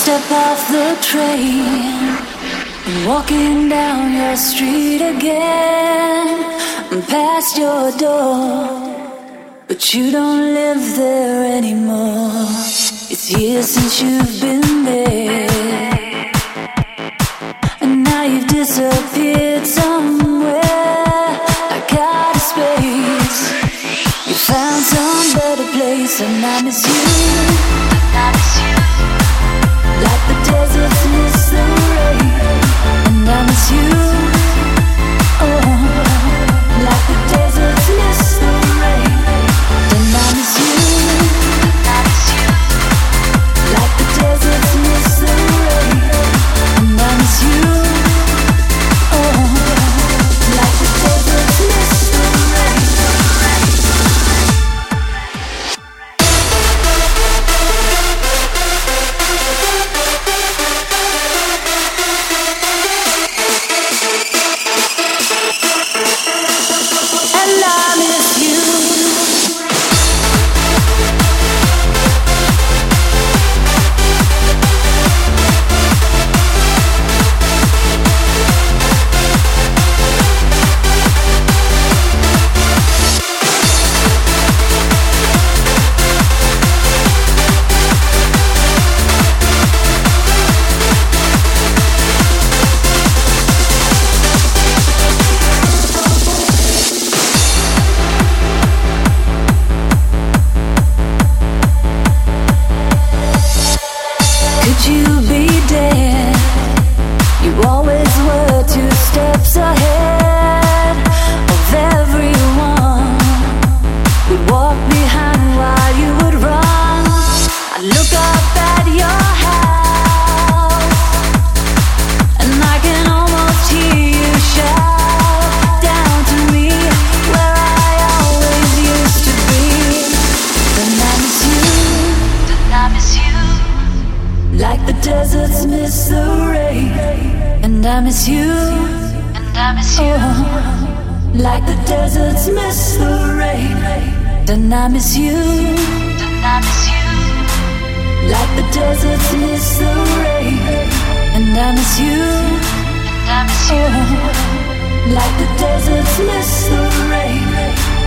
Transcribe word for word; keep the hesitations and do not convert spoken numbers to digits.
step off the train, I'm walking down your street again. I'm past your door, but you don't live there anymore. It's years since you've been there, and now you've disappeared somewhere like out of space. You found some better place, and I miss you. I miss you. Like the deserts miss the rain, and I miss you. Oh, like the deserts miss the rain, and I miss you. I miss you. Like the deserts miss the rain, and I miss you. Oh, like the deserts miss the rain. And I miss you. Could you be dead? You always were two steps ahead of everyone. We'd walk behind while you would run. I'd look up at your house, and I can almost hear you shout down to me, where I always used to be. Then I miss you. Then I miss you. Like the deserts miss the rain, and I miss you. And I miss you. Oh, like the deserts miss the rain, then I miss you. Then I miss you. Like the deserts miss the rain, and I miss you. And I miss you. Oh, like the deserts miss the rain,